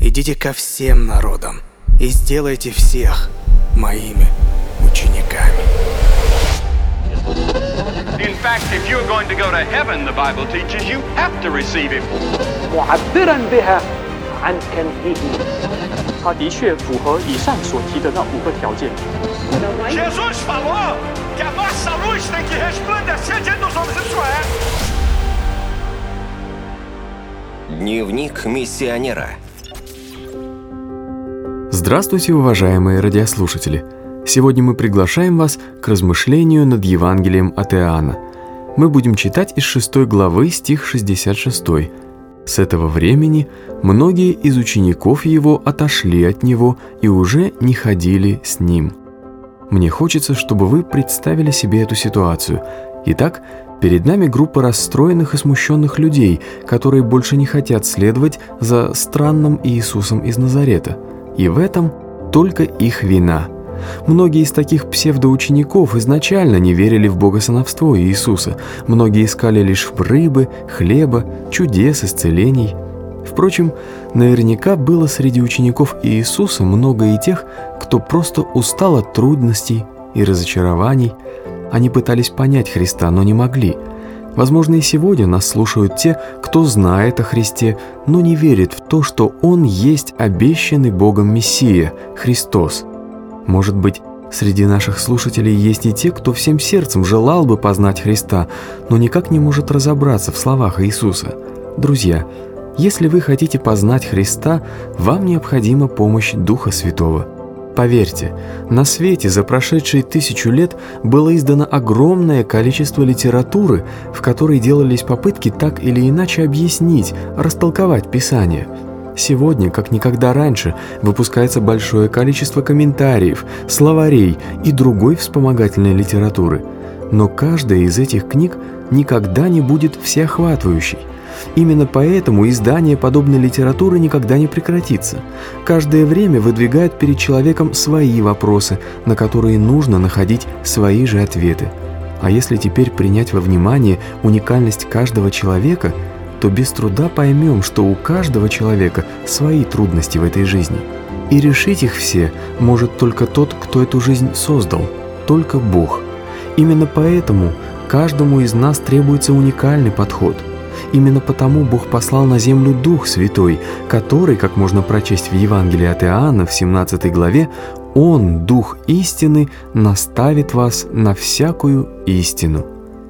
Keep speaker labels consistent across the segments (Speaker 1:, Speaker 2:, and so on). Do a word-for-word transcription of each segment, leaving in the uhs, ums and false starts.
Speaker 1: идите ко всем народам и сделайте всех моими учениками.
Speaker 2: In fact, if you're going to go to heaven, the Bible teaches you have to receive him.
Speaker 3: معبرا بها عن كنهه.
Speaker 4: 它的确符合以上所提的那五个条件。
Speaker 2: Jesus falou que a nossa luz tem que resplandecer diante dos homens, isso é.
Speaker 5: Дневник миссионера.
Speaker 6: Здравствуйте, уважаемые радиослушатели! Сегодня мы приглашаем вас к размышлению над Евангелием от Иоанна. Мы будем читать из шестой главы, стих шестьдесят шесть. «С этого времени многие из учеников его отошли от него и уже не ходили с ним». Мне хочется, чтобы вы представили себе эту ситуацию. Итак, перед нами группа расстроенных и смущенных людей, которые больше не хотят следовать за странным Иисусом из Назарета. И в этом только их вина. Многие из таких псевдоучеников изначально не верили в богосыновство Иисуса. Многие искали лишь рыбы, хлеба, чудес, исцелений. Впрочем, наверняка было среди учеников Иисуса много и тех, кто просто устал от трудностей и разочарований. Они пытались понять Христа, но не могли. Возможно, и сегодня нас слушают те, кто знает о Христе, но не верит в то, что Он есть обещанный Богом Мессия, Христос. Может быть, среди наших слушателей есть и те, кто всем сердцем желал бы познать Христа, но никак не может разобраться в словах Иисуса. Друзья, если вы хотите познать Христа, вам необходима помощь Духа Святого. Поверьте, на свете за прошедшие тысячу лет было издано огромное количество литературы, в которой делались попытки так или иначе объяснить, растолковать Писание. Сегодня, как никогда раньше, выпускается большое количество комментариев, словарей и другой вспомогательной литературы. Но каждая из этих книг никогда не будет всеохватывающей. Именно поэтому издание подобной литературы никогда не прекратится. Каждое время выдвигают перед человеком свои вопросы, на которые нужно находить свои же ответы. А если теперь принять во внимание уникальность каждого человека, то без труда поймем, что у каждого человека свои трудности в этой жизни. И решить их все может только тот, кто эту жизнь создал, только Бог. Именно поэтому каждому из нас требуется уникальный подход. Именно потому Бог послал на землю Дух Святой, который, как можно прочесть в Евангелии от Иоанна в семнадцатой главе, Он, Дух истины, наставит вас на всякую истину.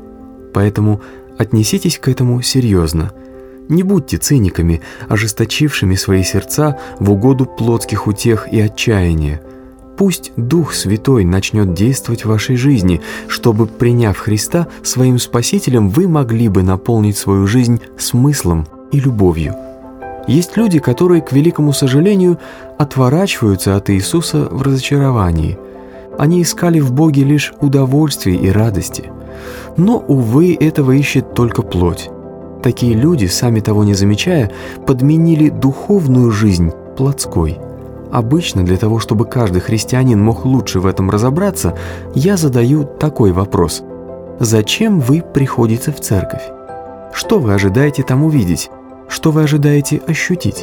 Speaker 6: Поэтому отнеситесь к этому серьезно. Не будьте циниками, ожесточившими свои сердца в угоду плотских утех и отчаяния. Пусть Дух Святой начнет действовать в вашей жизни, чтобы, приняв Христа своим Спасителем, вы могли бы наполнить свою жизнь смыслом и любовью. Есть люди, которые, к великому сожалению, отворачиваются от Иисуса в разочаровании. Они искали в Боге лишь удовольствия и радости. Но, увы, этого ищет только плоть. Такие люди, сами того не замечая, подменили духовную жизнь плотской. Обычно для того, чтобы каждый христианин мог лучше в этом разобраться, я задаю такой вопрос. Зачем вы приходите в церковь? Что вы ожидаете там увидеть? Что вы ожидаете ощутить?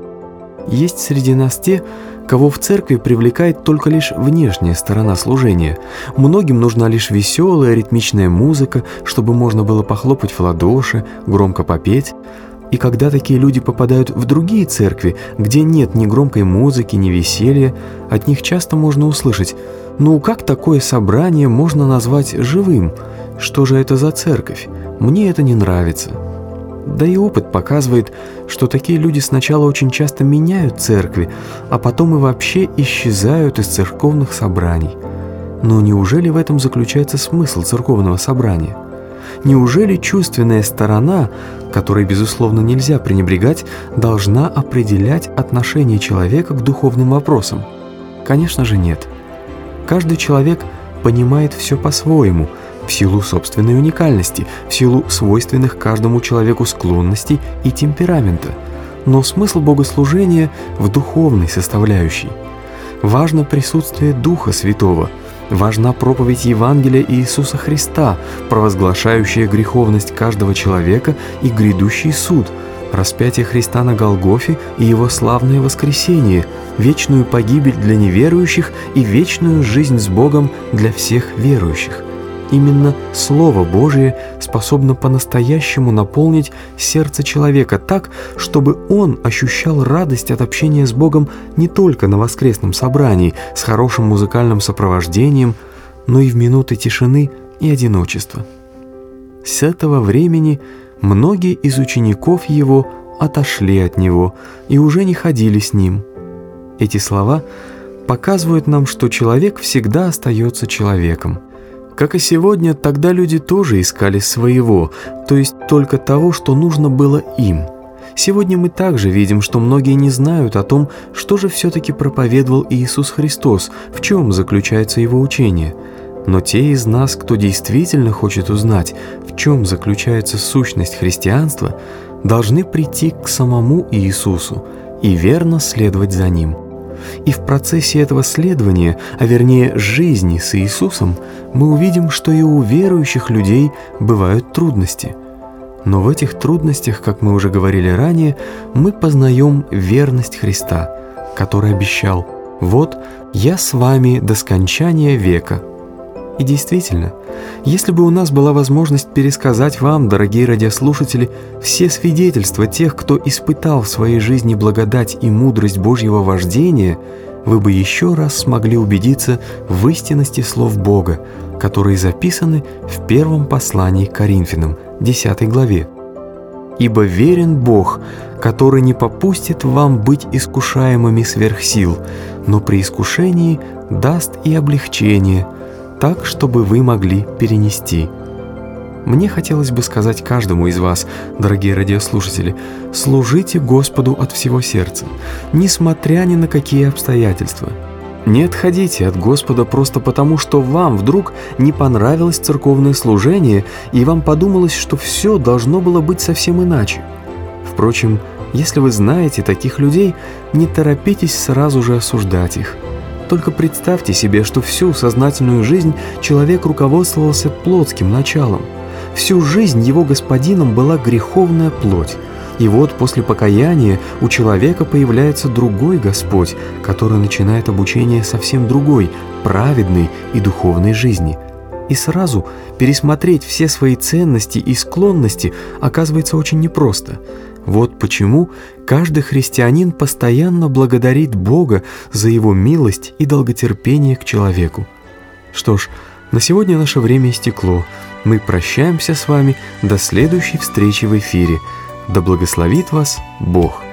Speaker 6: Есть среди нас те, кого в церкви привлекает только лишь внешняя сторона служения. Многим нужна лишь веселая ритмичная музыка, чтобы можно было похлопать в ладоши, громко попеть. И когда такие люди попадают в другие церкви, где нет ни громкой музыки, ни веселья, от них часто можно услышать: «Ну как такое собрание можно назвать живым? Что же это за церковь? Мне это не нравится». Да и опыт показывает, что такие люди сначала очень часто меняют церкви, а потом и вообще исчезают из церковных собраний. Но неужели в этом заключается смысл церковного собрания? Неужели чувственная сторона, которой, безусловно, нельзя пренебрегать, должна определять отношение человека к духовным вопросам? Конечно же нет. Каждый человек понимает все по-своему, в силу собственной уникальности, в силу свойственных каждому человеку склонностей и темперамента. Но смысл богослужения в духовной составляющей. Важно присутствие Духа Святого, важна проповедь Евангелия Иисуса Христа, провозглашающая греховность каждого человека и грядущий суд, распятие Христа на Голгофе и Его славное воскресение, вечную погибель для неверующих и вечную жизнь с Богом для всех верующих. Именно Слово Божие способно по-настоящему наполнить сердце человека так, чтобы он ощущал радость от общения с Богом не только на воскресном собрании с хорошим музыкальным сопровождением, но и в минуты тишины и одиночества. С этого времени многие из учеников Его отошли от Него и уже не ходили с Ним. Эти слова показывают нам, что человек всегда остается человеком. Как и сегодня, тогда люди тоже искали своего, то есть только того, что нужно было им. Сегодня мы также видим, что многие не знают о том, что же все-таки проповедовал Иисус Христос, в чем заключается Его учение. Но те из нас, кто действительно хочет узнать, в чем заключается сущность христианства, должны прийти к самому Иисусу и верно следовать за Ним. И в процессе этого следования, а вернее жизни с Иисусом, мы увидим, что и у верующих людей бывают трудности. Но в этих трудностях, как мы уже говорили ранее, мы познаем верность Христа, который обещал: «Вот, я с вами до скончания века». И действительно, если бы у нас была возможность пересказать вам, дорогие радиослушатели, все свидетельства тех, кто испытал в своей жизни благодать и мудрость Божьего вождения, вы бы еще раз смогли убедиться в истинности слов Бога, которые записаны в первом послании к Коринфянам, десятой главе. «Ибо верен Бог, который не попустит вам быть искушаемыми сверх сил, но при искушении даст и облегчение, так, чтобы вы могли перенести». Мне хотелось бы сказать каждому из вас, дорогие радиослушатели, служите Господу от всего сердца, несмотря ни на какие обстоятельства. Не отходите от Господа просто потому, что вам вдруг не понравилось церковное служение, и вам подумалось, что все должно было быть совсем иначе. Впрочем, если вы знаете таких людей, не торопитесь сразу же осуждать их. Только представьте себе, что всю сознательную жизнь человек руководствовался плотским началом. Всю жизнь его господином была греховная плоть. И вот после покаяния у человека появляется другой Господь, который начинает обучение совсем другой, праведной и духовной жизни. И сразу пересмотреть все свои ценности и склонности оказывается очень непросто. Вот почему каждый христианин постоянно благодарит Бога за Его милость и долготерпение к человеку. Что ж, на сегодня наше время истекло. Мы прощаемся с вами до следующей встречи в эфире. Да благословит вас Бог!